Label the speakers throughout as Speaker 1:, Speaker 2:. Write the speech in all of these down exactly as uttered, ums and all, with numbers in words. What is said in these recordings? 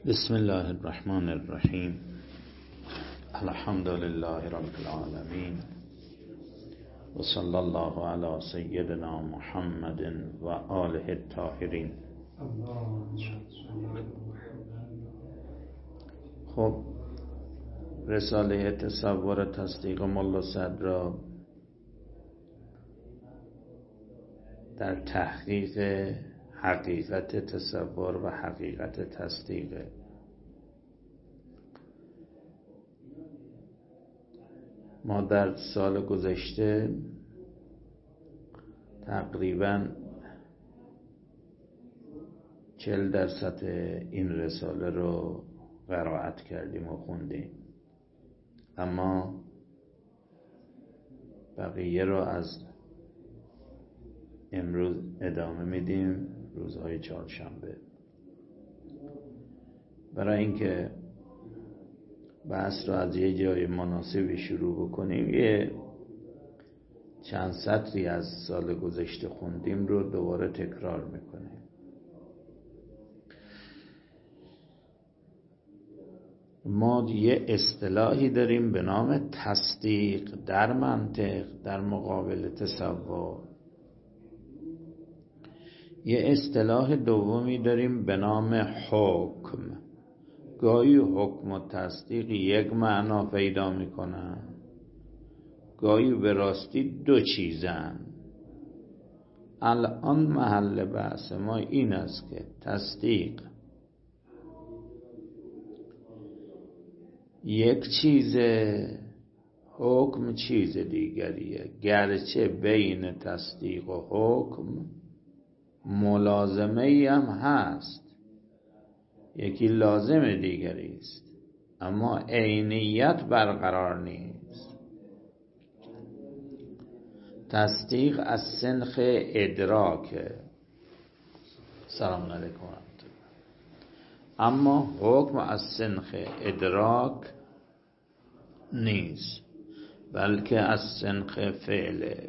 Speaker 1: بسم الله الرحمن الرحیم. الحمد لله رب العالمین و صلی الله علی سیدنا محمد و آله الطاهرین. خب رساله تصور تصدیق ملا صدر را در تحقیق حقیقت تصور و حقیقت تصدیق ما در سال گذشته تقریباً چهل درصد این رساله رو قرائت کردیم و خوندیم، اما بقیه رو از امروز ادامه میدیم، روزهای چهارشنبه، برای اینکه بحث رو از یه جای مناسبی شروع بکنیم. یه چند سطری از سال گذشته خوندیم رو دوباره تکرار میکنیم. ما یه اصطلاحی داریم به نام تصدیق در منطق در مقابل تصور. یه اصطلاح دومی داریم به نام حکم. گاهی حکم و تصدیق یک معنا پیدا میکنن، گاهی به راستی دو چیزن. الان محل بحث ما این است که تصدیق یک چیزه، حکم چیز دیگریه، گرچه بین تصدیق و حکم ملازمه ای هم هست، یکی لازم دیگری است، اما عینیت برقرار نیست. تصدیق از سنخ ادراک، سلام علیکم، اما حکم از سنخ ادراک نیست، بلکه از سنخ فعله.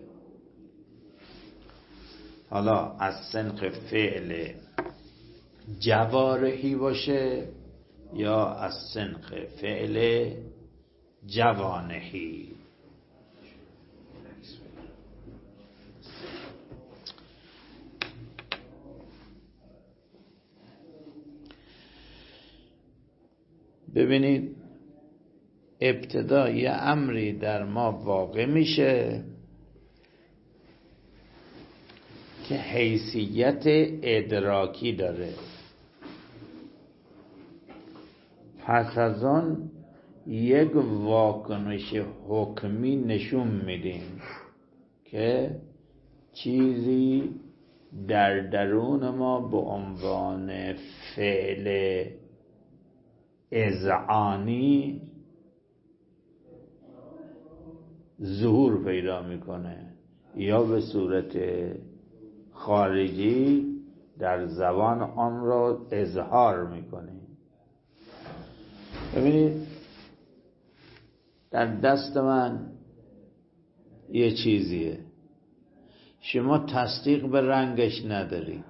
Speaker 1: حالا از سنخ فعل جوارحی باشه یا از سنخ فعل جوانحی. ببینید، ابتدا یه امری در ما واقع میشه که حیثیت ادراکی داره، پس از آن یک واکنش حکمی نشون میدیم که چیزی در درون ما به عنوان فعل اذعانی ظهور پیدا میکنه یا به صورت خارجی در زبان آن را اظهار میکنه. ببینید، در دست من یه چیزیه، شما تصدیق به رنگش نداری،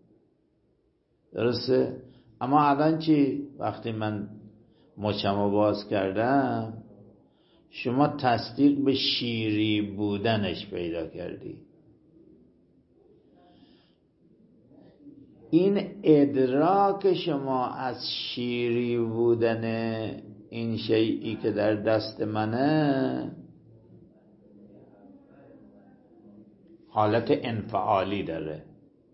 Speaker 1: درسته؟ اما الان چی؟ وقتی من مچمو باز کردم شما تصدیق به شیری بودنش پیدا کردی. این ادراک شما از شیری بودن این شیئی که در دست منه حالت انفعالی داره.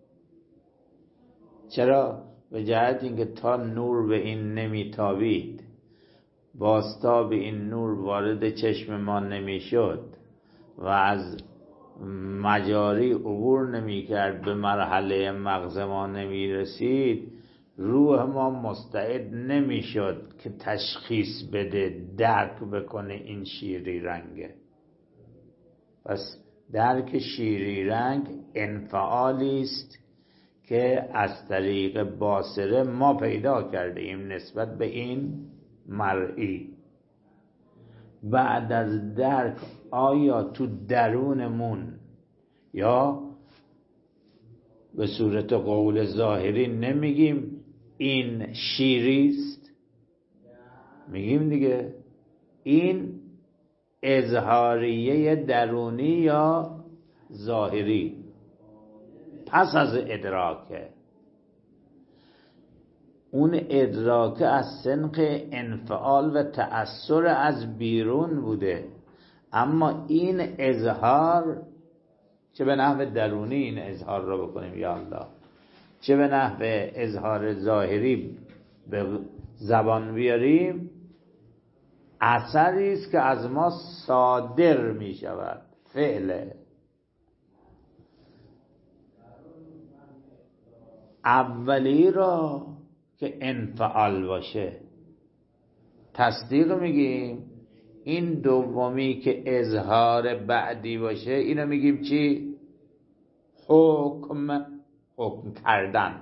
Speaker 1: چرا؟ به جهت اینکه تا نور به این نمیتابید، بازتاب این نور وارد چشم ما نمیشد و از مجاری عبور نمی کرد، به مرحله مغز ما نمی رسید، روح ما مستعد نمی شد که تشخیص بده، درک بکنه این شیری رنگه. پس درک شیری رنگ انفعالی است که از طریق باصره ما پیدا کرده ایم نسبت به این مرئی. بعد از درک آیا تو درونمون یا به صورت قول ظاهری نمیگیم این شیریست؟ میگیم دیگه این اظهاریه درونی یا ظاهری پس از ادراکه. اون ادراک از سنخ انفعال و تأثیر از بیرون بوده، اما این اظهار چه به نحو درونی این اظهار رو بکنیم یا الله، چه به نحو اظهار ظاهری به زبان بیاریم، اثری است که از ما صادر می شود، فعله. اولی را که انفعال باشه تصدیق میگیم، این دومی که اظهار بعدی باشه اینو میگیم چی؟ حکم. حکم کردن.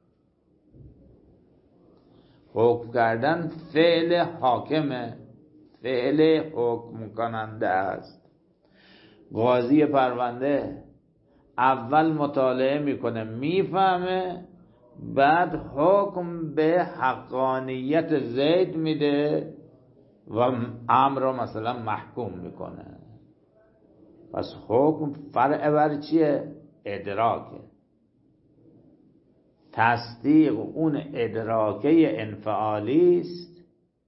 Speaker 1: حکم کردن فعل حاکمه، فعل حکم کننده است. قاضی پرونده اول مطالعه میکنه میفهمه، بعد حکم به حقانیت زید میده و امر رو مثلا محکوم میکنه. پس حکم فرع بر چیه؟ ادراکه. تصدیق اون ادراکه انفعالی است،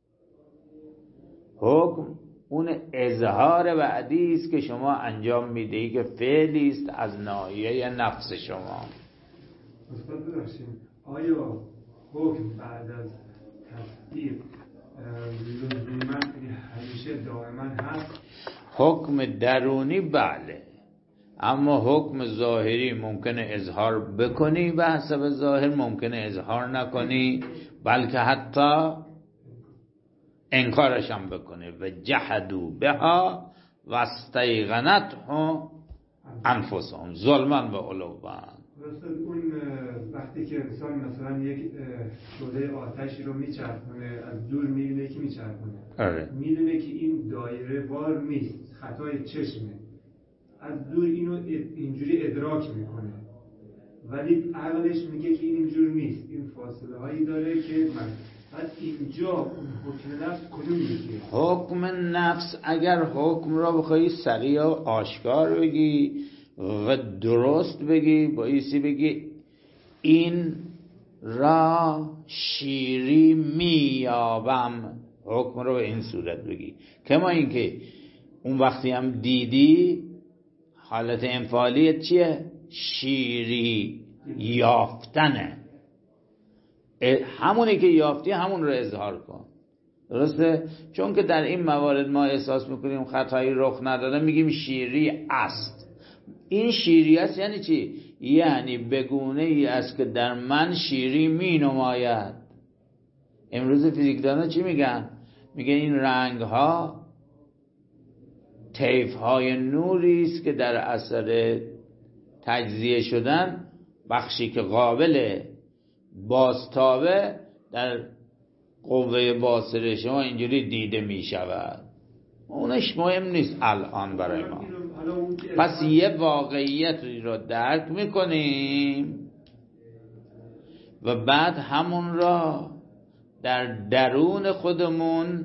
Speaker 1: حکم اون اظهار بعدی است که شما انجام میدهی که فعلی است از ناحیه نفس شما.
Speaker 2: استاد ببخشید، آیا حکم بعد از تصدیق لزوما همیشه دائما هست؟
Speaker 1: حکم درونی بله، اما حکم ظاهری ممکنه اظهار بکنی به حسب ظاهر، ممکنه اظهار نکنی بلکه حتی انکارش هم بکنه. و جحدوا بها و استیقنتها انفسهم ظلما و علوا.
Speaker 2: راستاد اون وقتی که انسان مثلا یک شعله آتشی رو میچرخونه، از دور میبینه که میچرخونه،
Speaker 1: آره.
Speaker 2: میدونه که این دایره وار نیست، خطای چشمه، از دور اینو اینجوری ادراک میکنه، ولی عقلش میگه که این اینجور نیست، این فاصله هایی داره که من بعد اینجا اون حکم نفس کدوم میگه؟
Speaker 1: حکم نفس اگر حکم را بخوایی صریح و آشکار بگی و درست بگی، بایستی بگی این را شیری میابم، حکم رو به این صورت بگی. کما اینکه اون وقتی هم دیدی حالت انفعالیت چیه؟ شیری یافتنه. همونی که یافتی همون رو اظهار کن. درسته؟ چون که در این موارد ما احساس میکنیم خطایی رخ نداده، میگیم شیری است. این شیری است یعنی چی؟ یعنی بگونه ای است که در من شیری می نماید. امروز فیزیکدانا چی میگن؟ میگن این رنگ ها طیف های نوری است که در اثر تجزیه شدن بخشی که قابل بازتابه در قوه باصره شما اینجوری دیده می شود. اونش مهم نیست الان برای ما. پس یه واقعیت رو درک میکنیم و بعد همون را در درون خودمون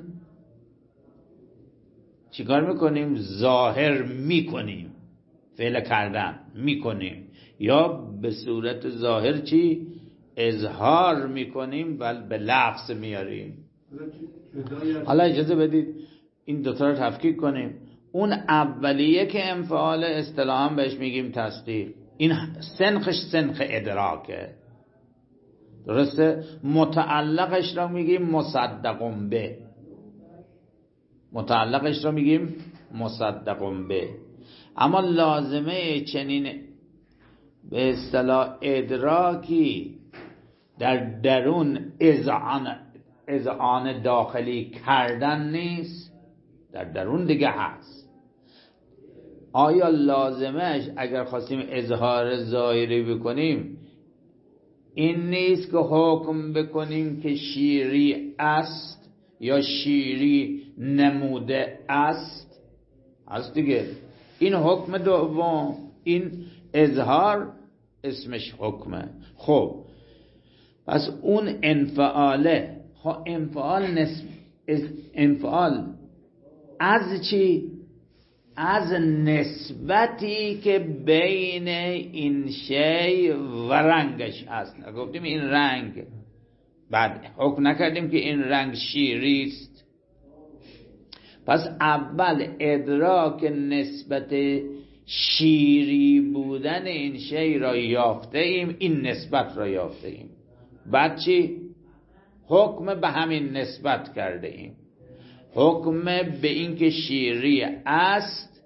Speaker 1: چیکار میکنیم؟ ظاهر میکنیم، فعل کردن میکنیم، یا به صورت ظاهر چی؟ اظهار میکنیم و به لفظ میاریم. حالا اجازه بدید این دوتا رو تفکیک کنیم. اون اولیه که انفعال اصطلاحاً بهش میگیم تصدیق، این سنخش سنخ ادراکه، درسته؟ متعلقش را میگیم مصدقون به، متعلقش را میگیم مصدقون به. اما لازمه چنین به اصطلاح ادراکی در درون اذعان اذعان داخلی کردن نیست، در درون دیگه هست. آیا لازمش اگر خواستیم اظهار ظاهری بکنیم این نیست که حکم بکنیم که شیری است یا شیری نموده است؟ هست دیگه. این حکم دوم، این اظهار اسمش حکمه. خب پس اون انفعاله، ها انفعال نسب انفعال از چی؟ از نسبتی که بین این شی و رنگش هست. گفتیم این رنگ، بعد حکم نکردیم که این رنگ شیری است. پس اول ادراک نسبت شیری بودن این شی را یافته ایم، این نسبت را یافته ایم. بعد چی؟ حکم به همین نسبت کرده ایم، حکم به این که شیری است،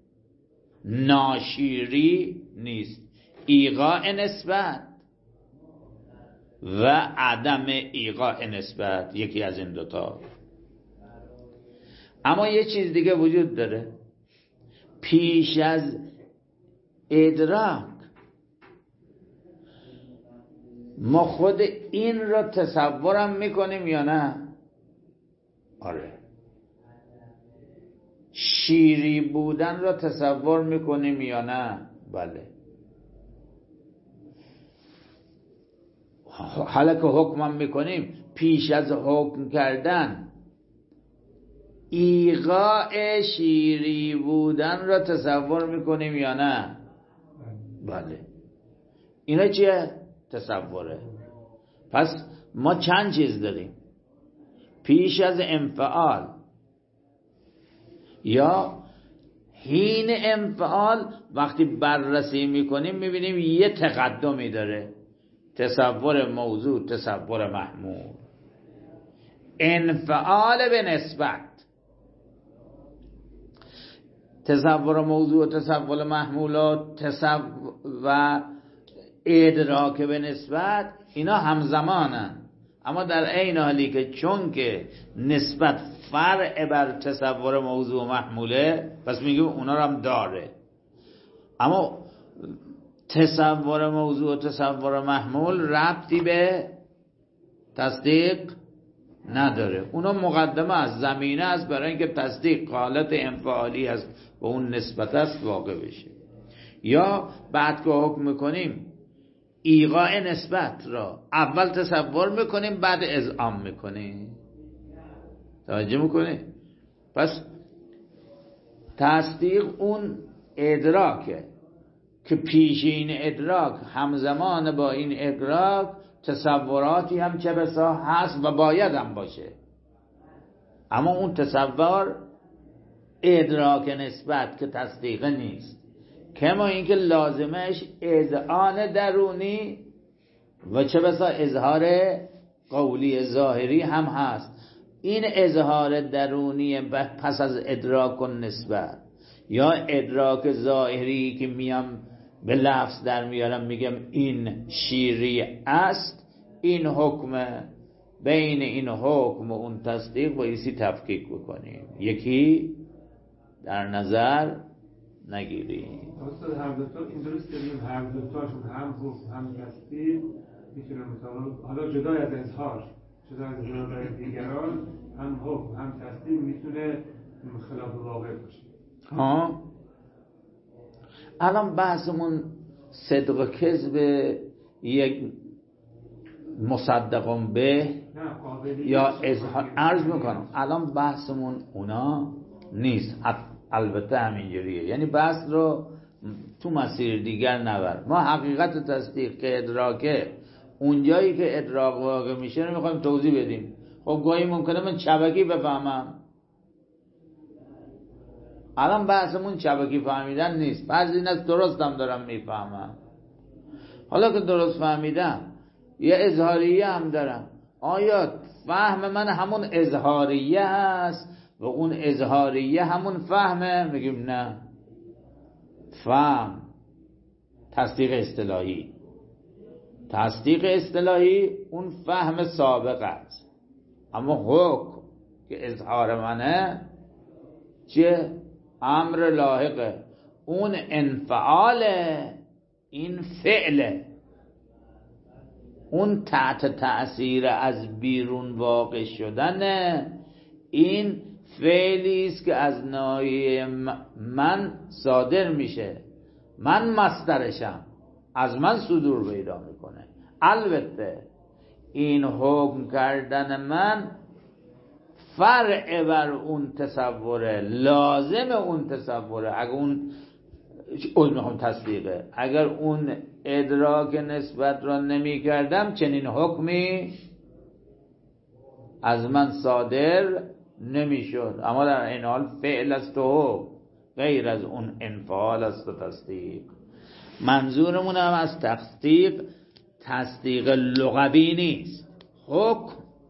Speaker 1: ناشیری نیست. ایقاع نسبت و عدم ایقاع نسبت، یکی از این دوتا. اما یه چیز دیگه وجود داره. پیش از ادراک ما خود این را تصورم میکنیم یا نه؟ آره. شیری بودن را تصور میکنیم یا نه؟ بله. حالا که حکمم میکنیم، پیش از حکم کردن ایقاع شیری بودن را تصور میکنیم یا نه؟ بله. اینا چیه؟ تصوره. پس ما چند چیز داریم. پیش از انفعال یا حین انفعال، وقتی بررسی میکنیم میبینیم یه تقدمی داره. تصور موضوع، تصور محمول، انفعال به نسبت. تصور موضوع و تصور محمولات تصور و ادراک به نسبت، اینا همزمانن. اما در عین حالی که چون که نسبت فرع بر تصور موضوع و محموله، پس میگیم اونا رو هم داره. اما تصور موضوع و تصور محمول ربطی به تصدیق نداره. اونا مقدمه است، زمینه است برای اینکه تصدیق حالت انفعالی است و اون نسبت است واقع بشه. یا بعد که حکم میکنیم ایقاع نسبت را اول تصور میکنیم، بعد اذعان میکنیم. توجه میکنیم؟ پس تصدیق اون ادراکه که پیش این ادراک همزمان با این ادراک تصوراتی هم چه بسا هست و باید هم باشه. اما اون تصور ادراک نسبت که تصدیق نیست. کما اینکه لازمش اذعان درونی و چه بسا اظهار قولی ظاهری هم هست. این اظهار درونی پس از ادراک و نسبت یا ادراک ظاهری که میام به لفظ در میارم میگم این شیری است، این حکم، بین این حکم و اون تصدیق بایستی تفکیک بکنیم، یکی در نظر نگیریم.
Speaker 2: استاد هر دو تا این درست داریم، هر دو تاشون هم حکم هم تصدیق میتونه مثلا حالا جدا از اظهار، جدا از اظهار دیگران، هم حکم هم تصدیق میتونه خلاف واقع باشه.
Speaker 1: ها الان بحثمون صدق و کذب یک مصدقون به یا اظهار عرض میکنم. الان بحثمون اونا نیست، البته همینجوریه. یعنی بحث رو تو مسیر دیگر نبر. ما حقیقت تصدیق که ادراکه، اونجایی که ادراک واقع میشه رو میخوایم توضیح بدیم. خب گاهی ممکنه من چبکی بفهمم. الان بحثمون چبکی فهمیدن نیست. بعضی این از درستم دارم میفهمم. حالا که درست فهمیدم یه اظهاریه هم دارم. آیا فهم من همون اظهاریه هست و اون اظهاریه همون فهمه؟ میگیم نه. فهم تصدیق اصطلاحی، تصدیق اصطلاحی اون فهم سابق است. اما حکم که اظهار منه چیه؟ امر لاحقه. اون انفعاله، این فعله، اون تحت تأثیر از بیرون واقع شدن، این فعلی است که از ناحیه من صادر میشه. من مصدرشم، از من صدور پیدا میکنه. البته این حکم کردن من فرع بر اون تصوره، لازم اون تصوره. اگر اون اون تصدیقه، اگر اون ادراک نسبت را نمی کردم چنین حکمی از من صادر نمی شد. اما در این حال فعل است و غیر از اون انفعال است و تصدیق. منظورمون هم از تصدیق تصدیق لغوی نیست. حکم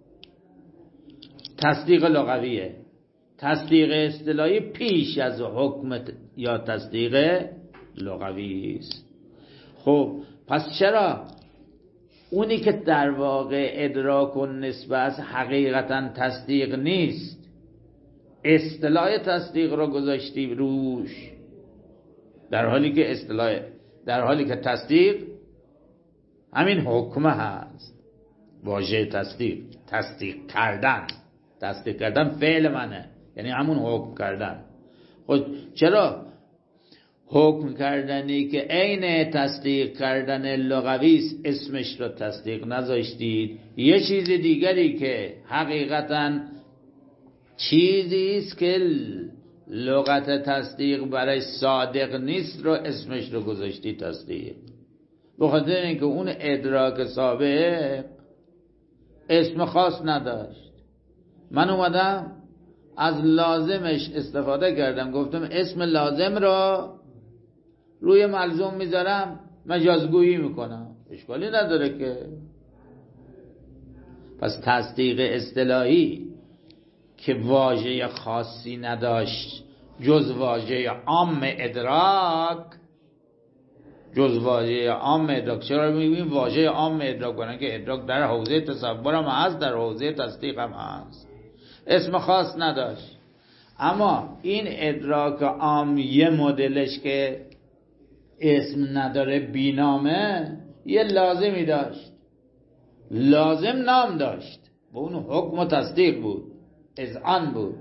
Speaker 1: تصدیق لغویه، تصدیق اصطلاحی پیش از حکم یا تصدیق لغوی است. خب پس چرا اونی که در واقع ادراک و نسبت حقیقتا تصدیق نیست اصطلاح تصدیق رو گذاشتی روش، در حالی که اصطلاح در حالی که تصدیق همین حکمه هست. واژه تصدیق تصدیق کردن، تصدیق کردن فعل منه، یعنی همون حکم کردن. خب چرا حکم کردنی که عین تصدیق کردن لغوی است اسمش رو تصدیق نذاشتید؟ یه چیز دیگری که حقیقتا چیزی است که لغت تصدیق برای صادق نیست رو اسمش رو گذاشتی تصدیق، به خاطر اینکه اون ادراک سابق اسم خاص نداشت. من اومدم از لازمش استفاده کردم، گفتم اسم لازم رو روی ملزوم میذارم، مجازگویی میکنم، اشکالی نداره که. پس تصدیق اصطلاحی که واژه خاصی نداشت جز واژه عام ادراک، جز واژه عام ادراک. چرا میگیم واژه عام ادراک؟ برای که ادراک در حوزه تصور هم هست، در حوزه تصدیق هم هست، اسم خاص نداشت. اما این ادراک عام یه مدلش که اسم نداره، بینامه، یه لازمی داشت، لازم نام داشت، و اون حکم و تصدیق بود، اذعان بود.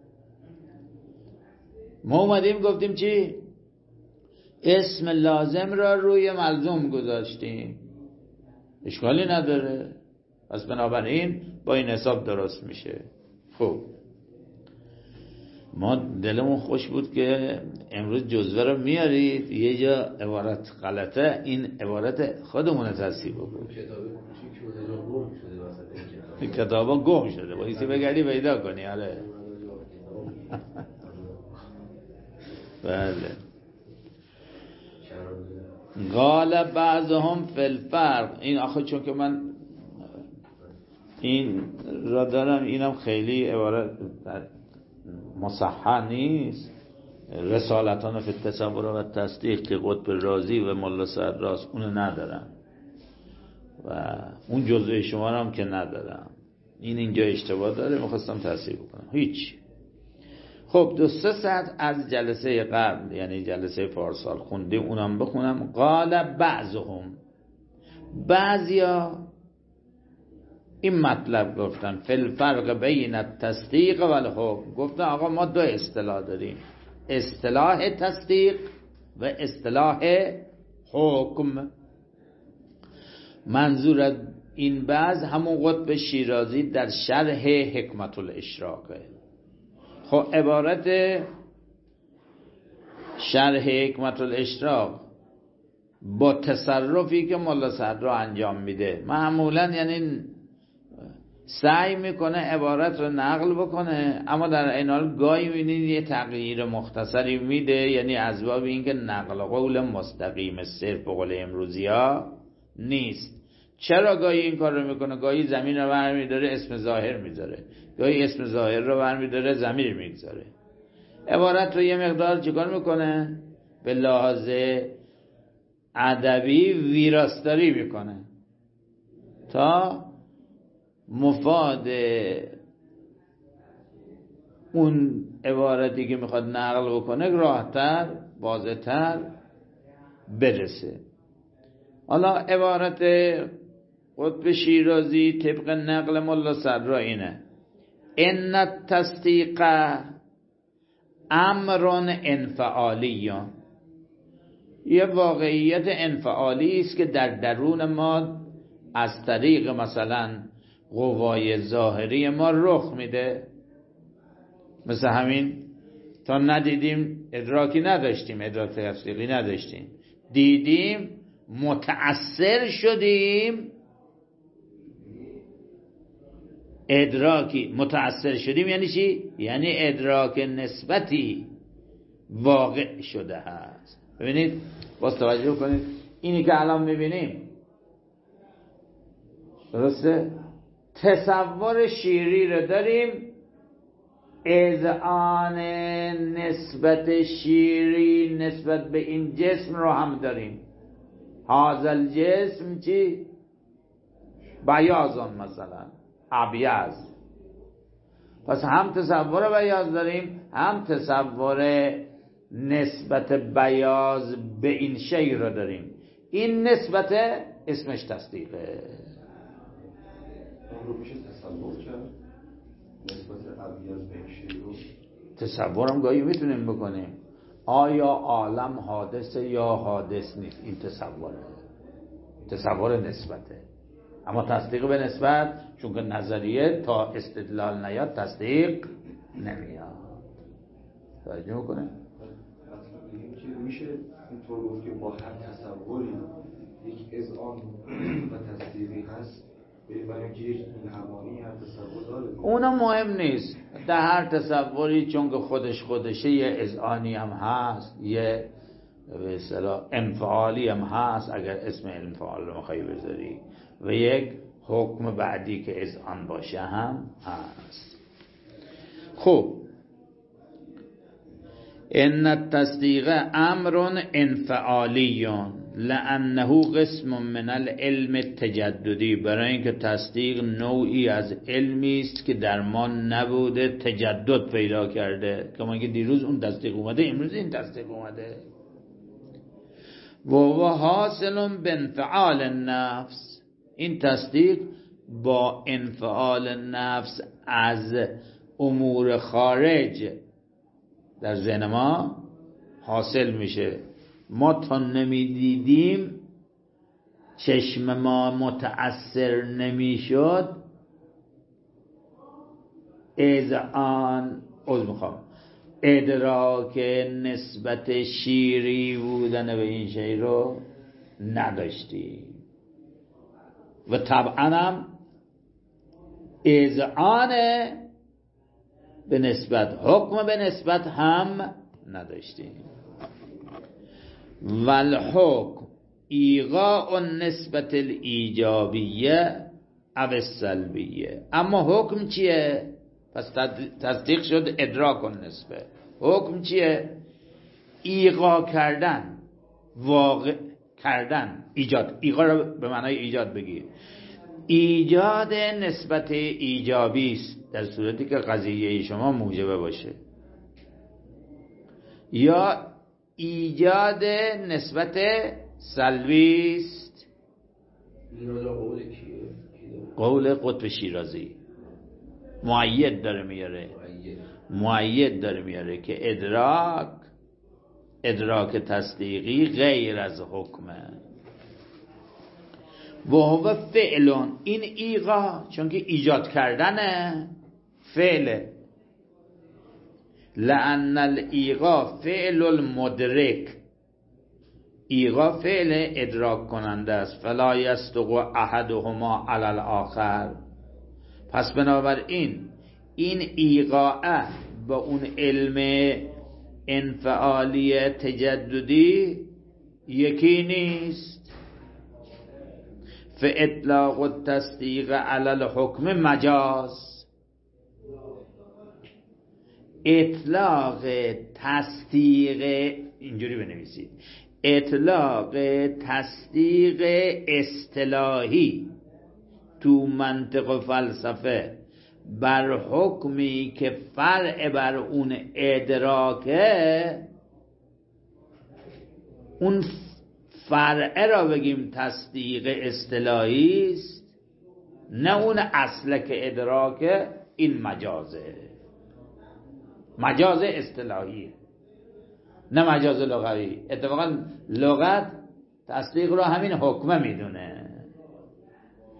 Speaker 1: ما اومدیم گفتیم چی؟ اسم لازم را روی ملزوم گذاشتیم، اشکالی نداره. پس بنابراین با این حساب درست میشه. خب ما دلمون خوش بود که امروز جزوه رو میارید، یه جا عبارت غلطه، این عبارت خودمون تصحیح بکنیم. کتابا گم شده، باید سی بگردی پیدا کنی. آره بله. قال بعضهم فی الفرق. این آخه چون که من این را دارم، اینم خیلی عبارت مصحح نیست. رسالتان فی التصور و تصدیق که قطب رازی و ملا سعدراست اونو ندارم و اون جزوه شما هم که ندارم. این اینجا اشتباه داره، میخواستم تصحیح بکنم. هیچ. خب دو سه سطر از جلسه قبل، یعنی جلسه پارسال خوندیم، اونم بخونم. قال بعضهم، بعضیا این مطلب گفتن فی الفرق بین التصدیق و الحکم. گفتن آقا ما دو اصطلاح داریم، اصطلاح تصدیق و اصطلاح حکم. منظور از این بعض همون قطب شیرازی در شرح حکمت الاشراقه. خب عبارت شرح حکمت الاشراق با تصرفی که ملا صدرا انجام میده معمولا یعنی سعی میکنه عبارت رو نقل بکنه، اما در این حال گاهی میبینید یه تغییر مختصری میده، یعنی از باب اینکه نقل قول مستقیم صرف به قول امروزی ها نیست. چرا گاهی این کار رو میکنه؟ گاهی ضمیر رو برمیداره اسم ظاهر میذاره، گاهی اسم ظاهر رو برمیداره ضمیر میذاره. عبارت رو یه مقدار چیکار میکنه؟ به لحاظ ادبی ویراستاری میکنه تا مفاد اون عبارتی که میخواد نقل بکنه راحتر، واضح‌تر برسه. حالا عبارت قطب شیرازی طبق نقل ملا صدرا اینه: ان التصدیق امر انفعالی، یه واقعیت انفعالی است که در درون ما از طریق مثلا قوای ظاهری ما رخ میده. مثل همین تا ندیدیم ادراکی نداشتیم، ادراک تصدیقی نداشتیم، دیدیم متأثر شدیم، ادراکی متأثر شدیم یعنی چی؟ یعنی ادراک نسبتی واقع شده هست. ببینید باز توجه کنید، اینی که الان میبینیم درسته؟ تصور شیری رو داریم، اذعان نسبت شیری نسبت به این جسم رو هم داریم. هازل جسم چی؟ بیاضان مثلا ابیض. پس هم تصور بیاض داریم، هم تصور نسبت بیاض به این شی رو داریم. این نسبت اسمش تصدیقه.
Speaker 3: اون رو میشه تصور کرد نسبت ابیض به این شی رو.
Speaker 1: تصورم گاهی میتونیم بکنیم آیا عالم حادثه یا حادث نیست. این تصوره، تصور نسبته. اما تصدیق به نسبت چون که نظریه تا استدلال نیاد تصدیق نمیاد. توجه میکنه؟
Speaker 3: اصلا بگیم که میشه اینطور گفت که با هر تصوری یک اذعان و تصدیقی هست، برای اینکه یک همانی هر تصور داره.
Speaker 1: اونا مهم نیست. در هر تصوری چون که خودش خودشه یه اذعانی هم هست، یه به اصطلاح انفعالی هم هست اگر اسم انفعال رو میخوای بذاری، و یک حکم بعدی که اذعان باشه هم هست. خب ان التصدیق امر انفعالی لانه قسم من العلم التجددی، برای اینکه تصدیق نوعی از علمی است که در ما نبوده، تجدد پیدا کرده. کما که دیروز اون تصدیق اومده، امروز این تصدیق اومده. و هو حاصل بانفعال النفس، این تصدیق با انفعال نفس از امور خارج در ذهن ما حاصل میشه. ما تا نمیدیدیم، چشم ما متأثر نمیشد، اذعان از میخوام ادراک نسبت شیری بودن به این شی رو نداشتیم و طبعا هم اذعان به نسبت، حکم به نسبت هم نداشتیم. والحکم ایغاء نسبت الایجابیه او السلبیه. اما حکم چیه؟ پس تصدیق شد ادراک النسبه. حکم چیه؟ ایغا کردن، واقع کردن، ایجاد. ایغا رو به معنای ایجاد بگیر. ایجاد نسبت ایجابی است در صورتی که قضیه شما موجبه باشه، یا ایجاد نسبت سلبی است. قول قطب شیرازی مؤید داره میاره، مؤید داره میاره که ادراک ادراک تصدیقی غیر از حکمه. و هو فعلون، این ایغا چون که ایجاد کردنه فعله. لأن الایغا فعل المدرک، ایغا فعل ادراک کننده است. فلا یصدق احدهما علی الاخر. پس بنابراین این ایغاء با اون علم انفعالی تجددی یکی نیست. فاطلاق التصدیق علی الحکم مجاز، اطلاق تصدیق، اینجوری بنویسید، اطلاق تصدیق اصطلاحی تو منطق و فلسفه بر حکمی که فرع بر اون ادراکه، اون فرع را بگیم تصدیق اصطلاحی است، نه اون اصل که ادراکه. این مجازه، مجاز اصطلاحی نه مجاز لغوی. اتفاقا لغت تصدیق رو همین حکمه میدونه.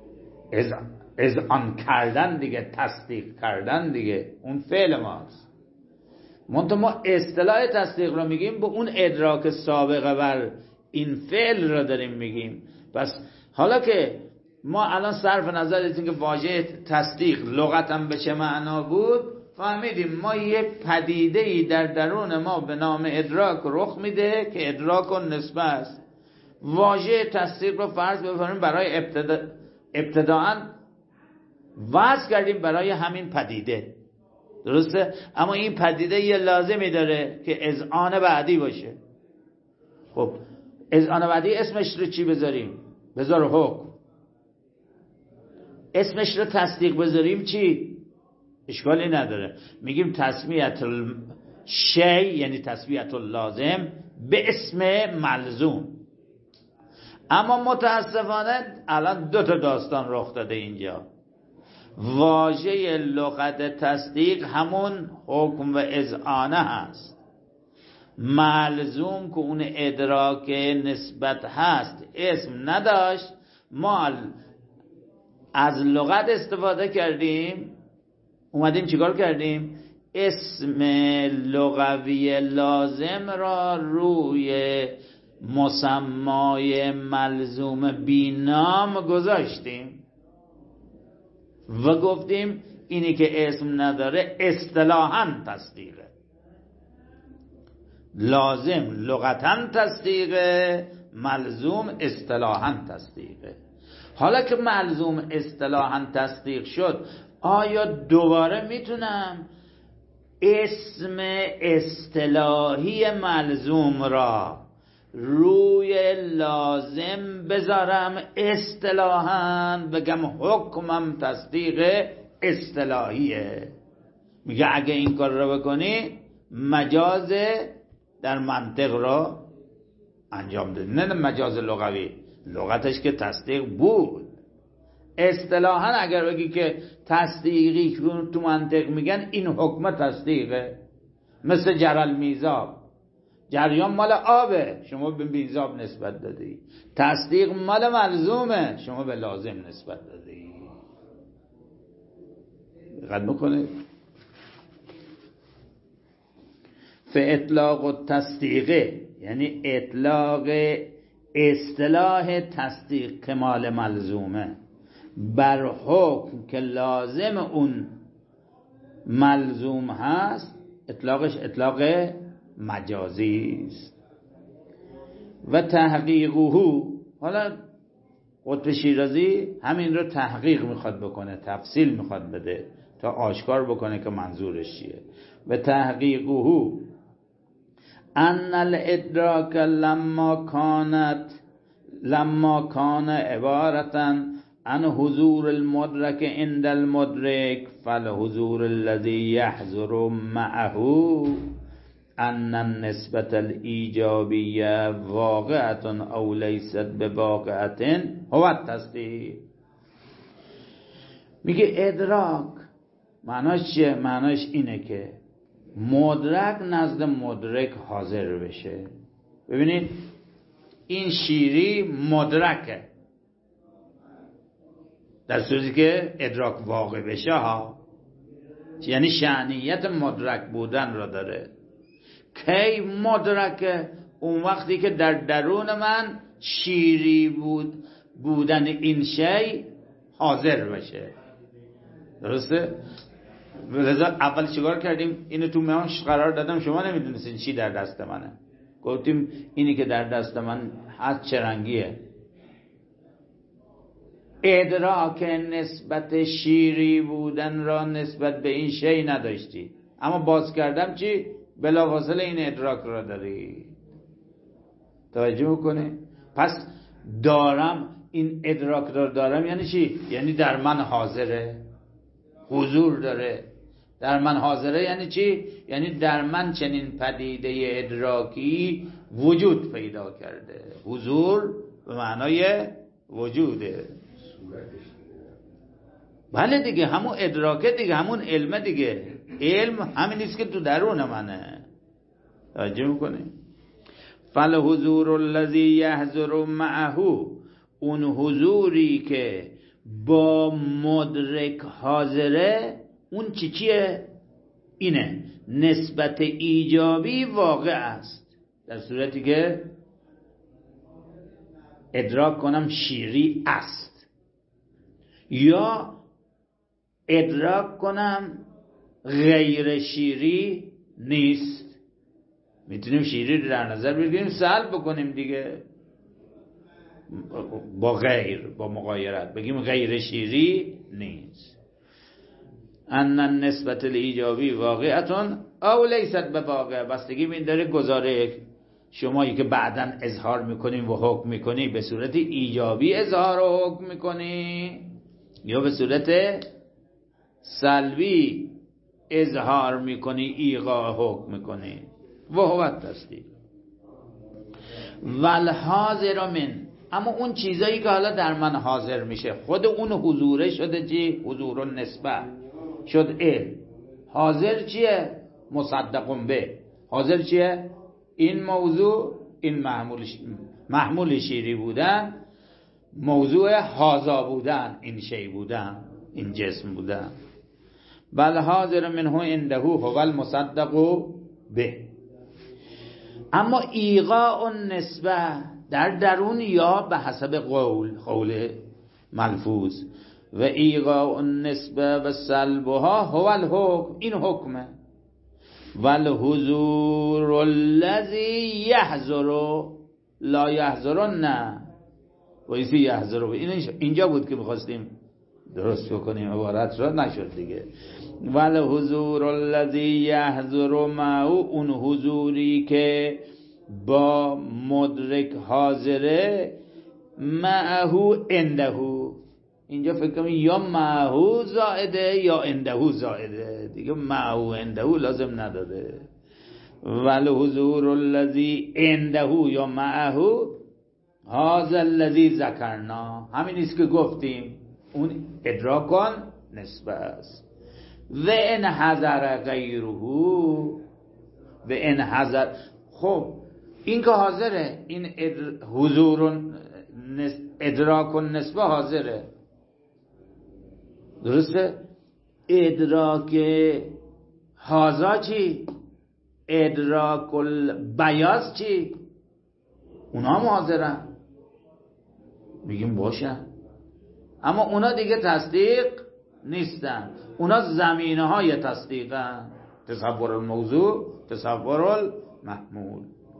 Speaker 1: از از آن کردن دیگه، تصدیق کردن دیگه، اون فعل ماست. منتها ما اصطلاح تصدیق رو میگیم، به اون ادراک سابقه بر این فعل رو داریم میگیم. پس حالا که ما الان صرف نظر از اینکه واژه تصدیق لغتا به چه معنا بود فهمیدیم، ما یه پدیده‌ای در درون ما به نام ادراک رخ میده که ادراک و نسبه است. واژه تصدیق رو فرض بفرماییم برای ابتدا ابتداءً وضع کردیم برای همین پدیده، درسته؟ اما این پدیده یه لازمی داره که اذعان بعدی باشه. خب اذعان بعدی اسمش رو چی بذاریم؟ بذار حکم. اسمش رو تصدیق بذاریم چی؟ اشکالی نداره، میگیم تسمیت الشی، یعنی تسمیت اللازم به اسم ملزوم. اما متاسفانه الان دو تا داستان رخ داده اینجا. واژه لغت تصدیق همون حکم و اذعانه هست، ملزوم که اون ادراک نسبت هست اسم نداشت. ما از لغت استفاده کردیم، اومدیم چیکار کردیم؟ اسم لغوی لازم را روی مسمای ملزوم بینام گذاشتیم و گفتیم اینی که اسم نداره اصطلاحاً تصدیقه. لازم لغتاً تصدیقه، ملزوم اصطلاحاً تصدیقه. حالا که ملزوم اصطلاحاً تصدیق شد، آیا دوباره میتونم اسم اصطلاحی ملزوم را روی لازم بذارم اصطلاحاً بگم حکمم تصدیق اصطلاحیه؟ میگه اگه این کار رو بکنی مجاز در منطق را انجام ده، نه مجاز لغوی. لغتش که تصدیق بود، اصطلاحاً اگر بگی که تصدیقی تو منطق میگن این حکم تصدیقه. مثل جرل میزاب، جریان مال آبه، شما به میزاب نسبت دادی. تصدیق مال ملزومه، شما به لازم نسبت دادی. دقت بکنید. فاطلاق التصدیقه یعنی اطلاق اصطلاح تصدیق کمال ملزومه بر حکم که لازم اون ملزوم هست، اطلاقش اطلاق مجازی است. و تحقیقه، حالا قطب شیرازی همین رو تحقیق میخواد بکنه، تفصیل میخواد بده تا آشکار بکنه که منظورش چیه. و تحقیقه ان الادراک لما کانت لما کان عبارتا عن حضور المدرک عند المدرک فالحضور الذي يحضر معه ان النسبة الایجابیه واقعة او لیست بواقعة هو التصدیق. میگه ادراک معناش چیه؟ معناش اینه که مدرک نزد مدرک حاضر بشه. ببینید این شیری مدرکه، در صورتی که ادراک واقع بشه ها، یعنی شأنیت مدرک بودن را داره. کی مدرکه؟ اون وقتی که در درون من شیری بود بودن این شی حاضر بشه. درسته؟ لذا اول چیکار کردیم؟ اینو تو میانش قرار دادم، شما نمیدونستین چی در دست منه. گفتیم اینی که در دست من هست چه رنگیه. ادراک نسبت شیری بودن را نسبت به این شی نداشتی، اما باز کردم چی؟ بلافاصله این ادراک را داری. توجه میکنه؟ پس دارم این ادراک را دارم یعنی چی؟ یعنی در من حاضره، حضور داره. در من حاضره یعنی چی؟ یعنی در من چنین پدیده ادراکی وجود پیدا کرده. حضور به معنای وجوده. بله دیگه، همون ادراکه دیگه، همون علم دیگه. علم همین نیست که تو درون منه. توجه میکنه؟ فالحضور الذی یحضر معه، اون حضوری که با مدرک حاضره اون چی چیه؟ اینه نسبت ایجابی واقع است، در صورتی که ادراک کنم شیری است یا ادراک کنم غیر شیری نیست. میتونیم شیری رو در نظر بگیریم سلب بکنیم دیگه با غیر، با مغایرت بگیم غیر شیری نیست. ان النسبت الایجابی واقعتون او لیست به واقع، بستگی این داره گزاره شمایی که بعداً اظهار میکنیم و حکم میکنی به صورت ایجابی اظهار و حکم میکنی یا به صورت سلبی اظهار میکنی ایقاع حکم میکنی. و هو تصدیق والحاضر من، اما اون چیزایی که حالا در من حاضر میشه خود اون حضوره شده چی؟ حضور النسبه شد علم. حاضر چیه؟ مصدق به. حاضر چیه؟ این موضوع این محمول محمول شیری بودن، موضوع حاضا بودن، این شی بودن، این جسم بودن. بل حاضر منه عنده هو المصدق به. اما ایقاع النسبه در درون یا به حسب قول قول ملفوظ و ایقاع النسبه و سلبها هو الحکم، این حکمه. والحضور الذی یحضر لا یحضرن ویسی یحضر. اینجا بود که میخواستیم درست بکنیم عبارت را، نشد دیگه. والحضور الذی یحضر معه، اون حضوری که با مدرک حاضره، معه عنده. اینجا فکر کنم یا معه زائده یا عنده زائده دیگه، معه عنده لازم نداره. والحضور الذی عنده یا معه هذا الذی ذکرنا، همین است که گفتیم، اون ادراک کن نسبه است. و ان حضر غیره، و ان حضر، خب این که حاضره، این حضور ادراک نسبه حاضره، درسته؟ ادراک حاضا چی؟ ادراک البیاض چی؟ اونا هم حاضرن، میگیم باشن، اما اونا دیگه تصدیق نیستن، اونا زمینه های تصدیقن. تصور الموضوع، تصور المحمول.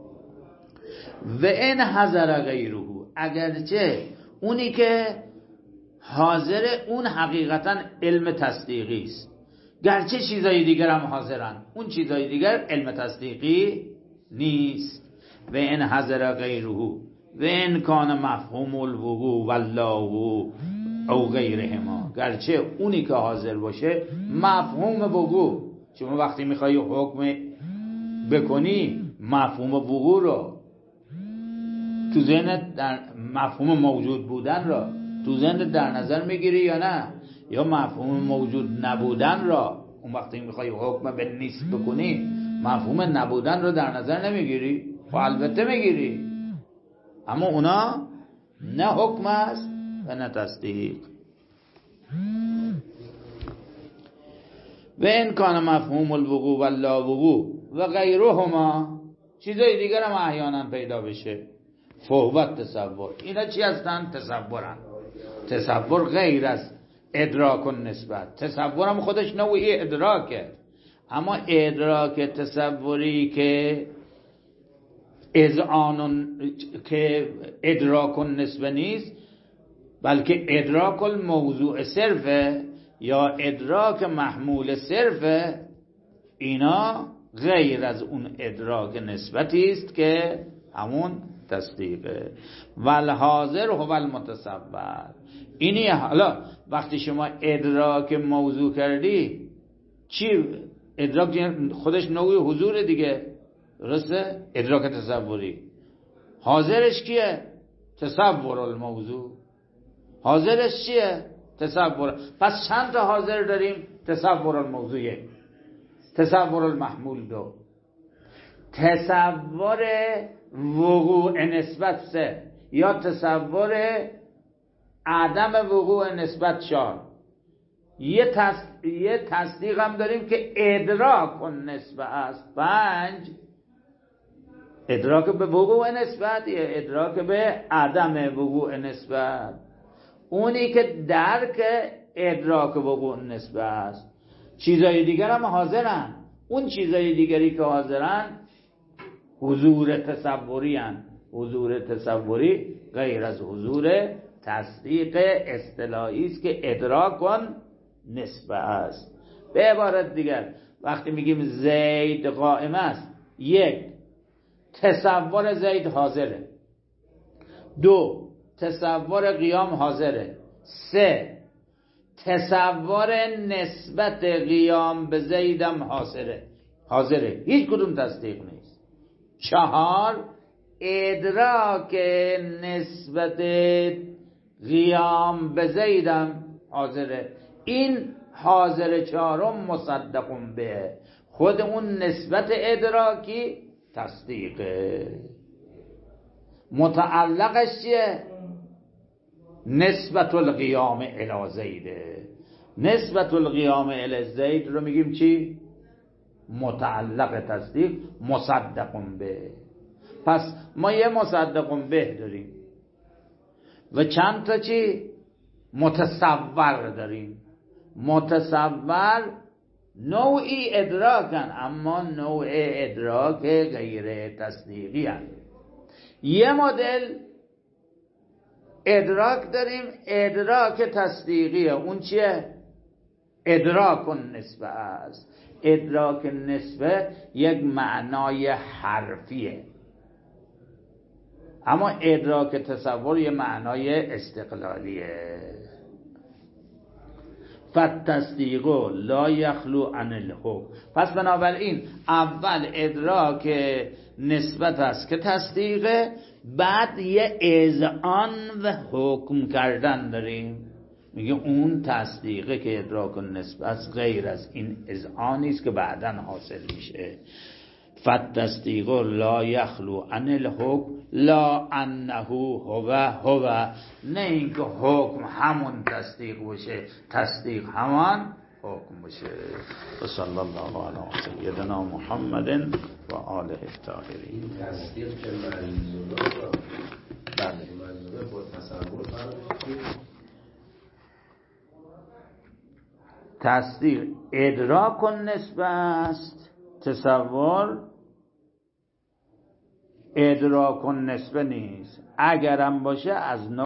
Speaker 1: و ان حضر غیره، اگرچه اونی که حاضر اون حقیقتا علم تصدیقی است، گرچه چیزای دیگر هم حاضرن، اون چیزای دیگر علم تصدیقی نیست. و ان حضر غیره و ان کان مفهوم الوقوع والله او غیرهما، گرچه اونی که حاضر باشه مفهوم وقوع، شما وقتی میخوای حکم بکنی مفهوم وقوع رو تو ذهنت، در مفهوم موجود بودن را تو ذهنت در نظر میگیری یا نه؟ یا مفهوم موجود نبودن را اون وقتی میخوای حکم به نیست بکنی مفهوم نبودن رو در نظر نمیگیری؟ خب البته میگیری، اما اونا نه حکم است و نه تصدیق. و این کان مفهوم الوقوع و لا وقوع و غیرهما، چیزای دیگر هم احیانا پیدا بشه. فوت تصور، اینا چی هستن؟ تصورن. تصور غیر از ادراک و نسبت، تصور هم خودش نوعی ادراکه، اما ادراک تصوری که اذعان که ادراک نسبه نیست، بلکه ادراک الموضوع صرفه یا ادراک محمول صرفه، اینا غیر از اون ادراک نسبتی است که همون تصدیقه. والحاضر هو المتصور، اینی. حالا وقتی شما ادراک موضوع کردی، چی ادراک خودش نوعی حضور دیگه، درسته؟ ادراک تصوری. حاضرش کیه؟ تصور الموضوع. حاضرش چیه؟ تصور. پس چند تا حاضر داریم؟ تصور الموضوع یک، تصور المحمول دو، تصور وقوع نسبت سه، یا تصور عدم وقوع نسبت چهار. یه, تص... یه تصدیق هم داریم که ادراک نسبت است پنج. ادراک به وقوع نسبت یا ادراک به عدم وقوع نسبت. اونی که درک ادراک وقوع نسبت است. چیزای دیگر هم حاضرن. اون چیزای دیگری که حاضرن حضور تصوری هن. حضور تصوری غیر از حضور تصدیق اصطلاحی است که ادراک کن نسبت است. به عبارت دیگر وقتی میگیم زید قائم است، یک، تصور زید حاضره. دو، تصور قیام حاضره. سه، تصور نسبت قیام به زیدم حاضره حاضره هیچ کدوم تصدیق نیست. چهار، ادراک نسبت قیام به زیدم حاضره. این حاضر چهارم مصدقون به خود اون نسبت ادراکی تصدیقه. متعلقش چیه؟ نسبت القیام الی زیده. نسبت القیام الی زید رو میگیم چی؟ متعلق تصدیق، مصدقون به. پس ما یه مصدقون به داریم و چند تا چی؟ متصور داریم. متصور نوعی ادراکن اما نوع ادراک غیر تصدیقی هن. یه مدل ادراک داریم ادراک تصدیقیه. اون چیه؟ ادراک نسبه است. ادراک نسبه یک معنای حرفیه، اما ادراک تصور یک معنای استقلالیه. فالتصدیق لا یخلو عن الحکم. پس بنابراین اول ادراک نسبت است که تصدیقه، بعد یه اذعان و حکم کردن داریم. میگه اون تصدیقه که ادراک نسبت غیر از این اذعانی است که بعداً حاصل میشه. فالتصدیق لا یخلو عن الحکم لا انه هو هو. نه اینکه حکم همون تصدیق باشه، تصدیق همان حکم باشه. و صلی الله علی سیدنا محمد و آله الطاهرین.
Speaker 3: این تصدیق که منظوره بله منظوره با تصور فرق.
Speaker 1: تصدیق ادراک نسبت است، تصور ادراک نسبه نیست. اگرم باشه از